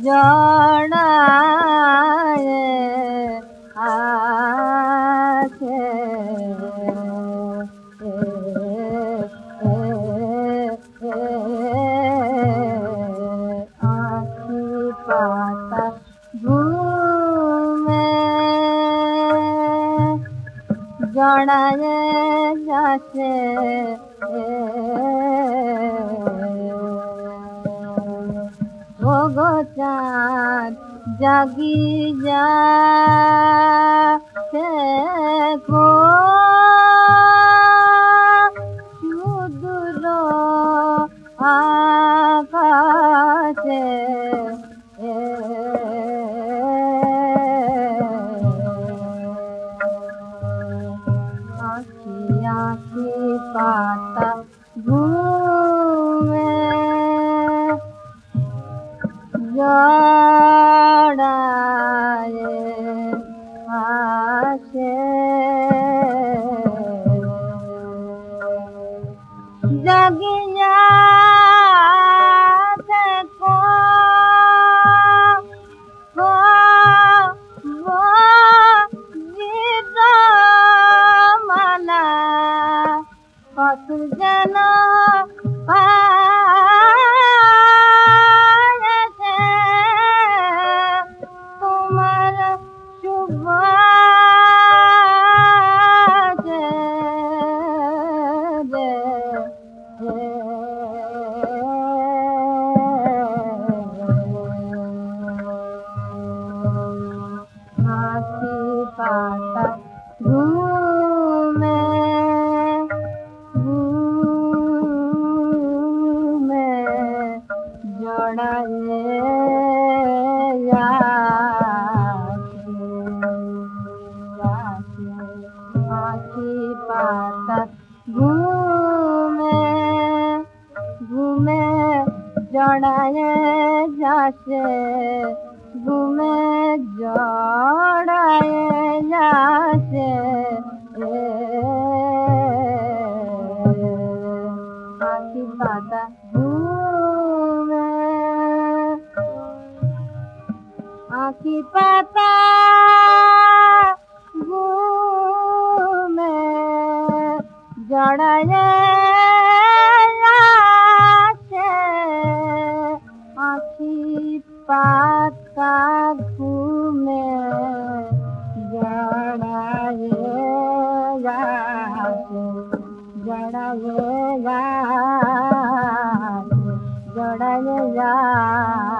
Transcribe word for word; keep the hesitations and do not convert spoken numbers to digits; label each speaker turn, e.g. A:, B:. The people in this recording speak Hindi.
A: जड़ाए आके आँखी पाता घूमे जड़ाए जासे गो चाँद जागी जा देखो सुदूर आकाशे आँखी आँखी पाता घूमे जड़ाए आसे जगिया देखो वो वो जीता माला पसुर जना पाता घूमे घूमे जड़ाए आँखी पाता घूमे घूमे जड़ाए जासे घूमे जड़ाए जासे आँखी पाता घूमे आँखी पाता घूमे जड़ाए जासे आँखी पाता घूमे जड़ाए जासे जड़ाए जासे जड़ाए जासे।